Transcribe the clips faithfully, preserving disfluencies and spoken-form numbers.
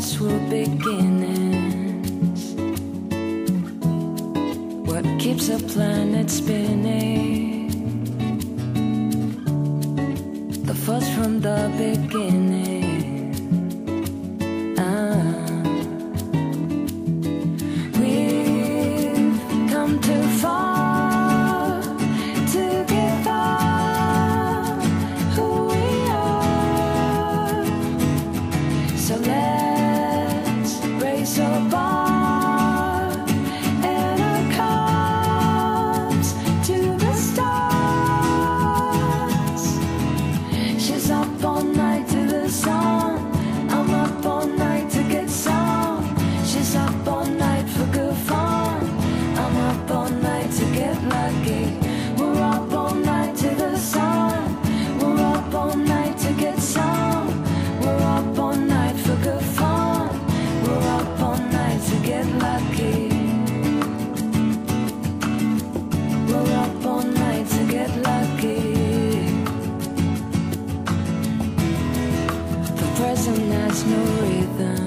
past were beginnings. What keeps a planet spinning? The force from the beginning. Ah. We've come too far to give up who we are. So let's raise our bar and our cups to the stars. She's up all night to the sun. I'm up all night to get some. She's up all night for good fun. I'm up all night to get lucky. We're up all night to the sun. We're up all night to get some. We're up all night for good fun. We're up all night to get lucky. We're up all night to get lucky. The present has no rhythm.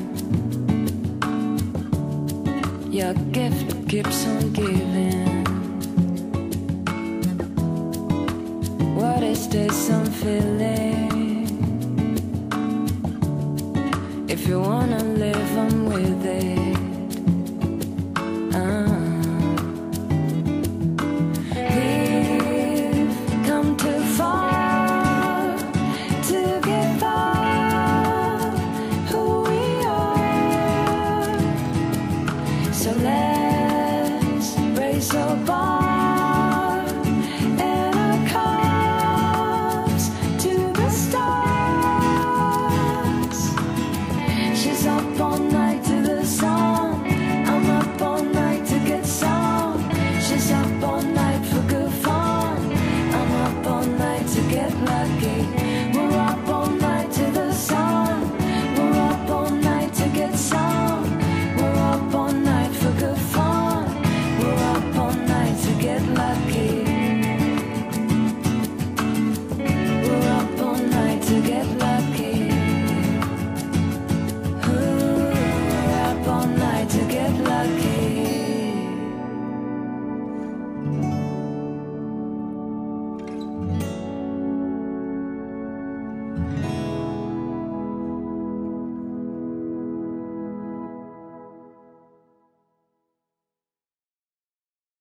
Your gift keeps on giving. What is this I'm feeling? If you wanna live, I'm with it.